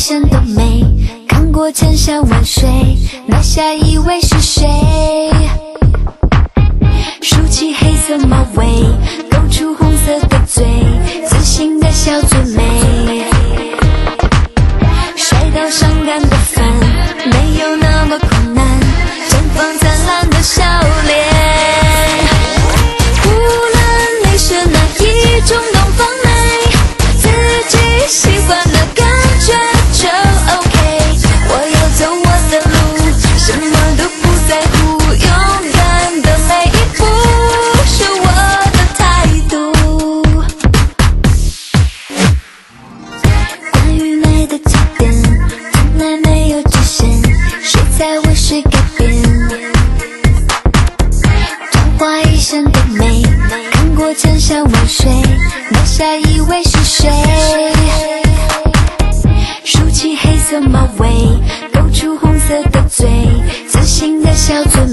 生的美，看过千山万水，拿下以为是谁？梳起黑色马尾，勾出红色的嘴，自信的笑最美。摔倒伤感的帆，没有那么困难，绽放灿烂的笑脸。无论你是哪一种东方美，自己喜欢的感觉就 OK。 我要走我的路，什么都不在乎，勇敢的每一步是我的态度。关于美的起点从来没有极限，谁在为谁改变？昙花一现的美，看过千山万水，拿下以为是谁？梳起黑色马尾，勾出红色的嘴，自信的笑最美。